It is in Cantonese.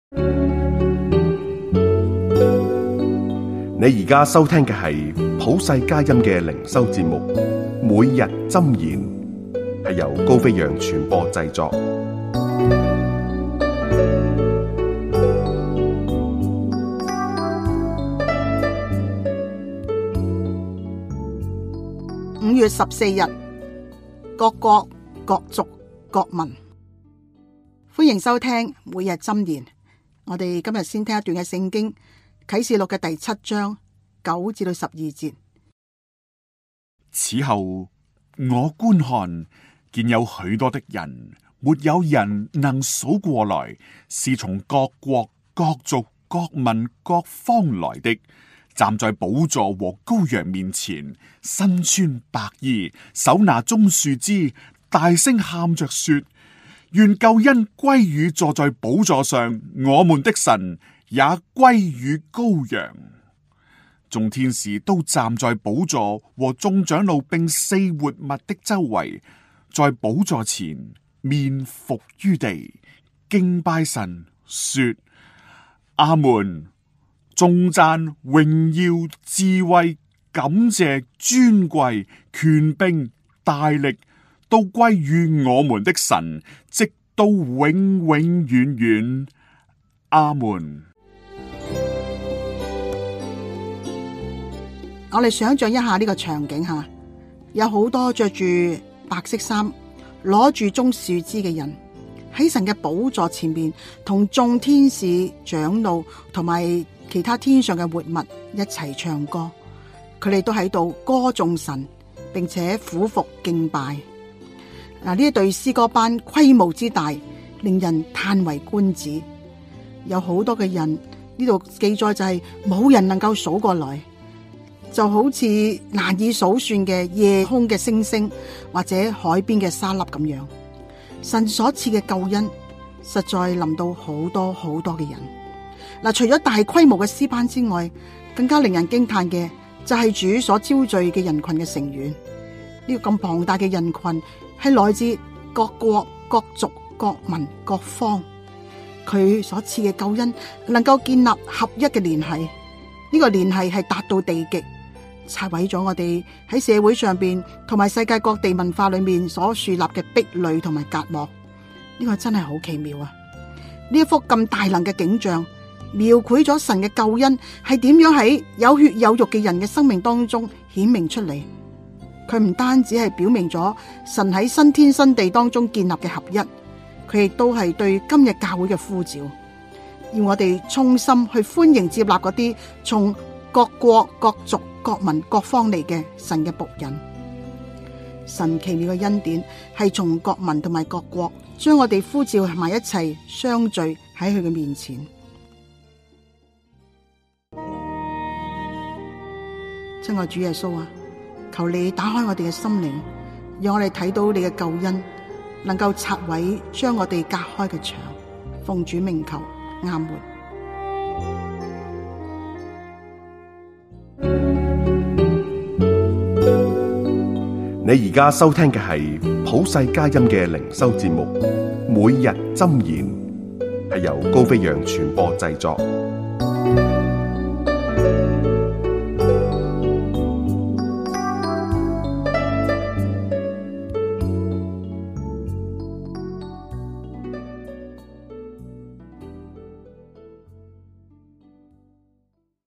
你而家收聽嘅係普世佳音嘅靈修節目，每日箴言，係由高飛揚傳播製作。 5月14日，各國各族各民，歡迎收聽每日箴言。我哋今日先聽一段嘅聖經，啟示錄嘅第7章9至到12節。 此後，我觀看，見有許多的人，沒有人能數過來，是從各國各族各民各方來的，站在寶座和羔羊面前，身穿白衣，手拿棕樹枝，大聲喊着說：願救恩歸於坐在寶座上我們的神，也歸於羔羊。眾天使都站在寶座和眾長老並4活物的周圍，在寶座前面伏於地，敬拜神，說：阿門！頌讚、榮耀、智慧、感謝、尊貴、權柄、大力，都歸於我們的神，直到永永遠遠。阿門。 我哋想象一下呢個場景下，有好多着住白色衫、攞住棕樹枝嘅人喺神嘅寶座前面，同眾天使、長老同埋其他天上嘅活物一齊唱歌。佢哋都喺度歌頌神，並且俯伏敬拜。呢一隊詩歌班規模之大，令人嘆為觀止。有好多嘅人，呢度記載就係冇人能夠數過來，就好似難以數算嘅夜空嘅星星，或者海邊嘅沙粒咁樣。神所賜嘅救恩實在臨到好多好多嘅人。除咗大規模嘅詩班之外，更加令人驚嘆嘅就係主所招聚嘅人群嘅成員。呢個咁龐大嘅人群係來自各國各族各民各方，佢所賜嘅救恩能夠建立合一嘅聯繫。呢個聯繫係達到地極，拆毀咗我哋喺社會上邊同埋世界各地文化裏面所樹立嘅壁壘同埋隔膜。呢個真係好奇妙啊！呢一幅咁大能嘅景象，描繪咗神嘅救恩係點樣喺有血有肉嘅人嘅生命當中顯明出嚟。佢唔單止係表明咗神喺新天新地當中建立嘅合一，佢亦都係對今日教會嘅呼召，要我哋衷心去歡迎接納嗰啲從各國各族各民各方嚟嘅神嘅僕人。神奇妙嘅恩典係從各民同埋各國將我哋呼召埋一齊相聚喺佢嘅面前。親愛主耶穌啊，求你打開我哋嘅心靈，讓我哋睇到你嘅救恩，能夠拆毀將我哋隔開嘅牆。奉主名求，阿門。 你而家收聽嘅係普世佳音嘅靈修節目，每日箴言，係由高飛揚傳播製作。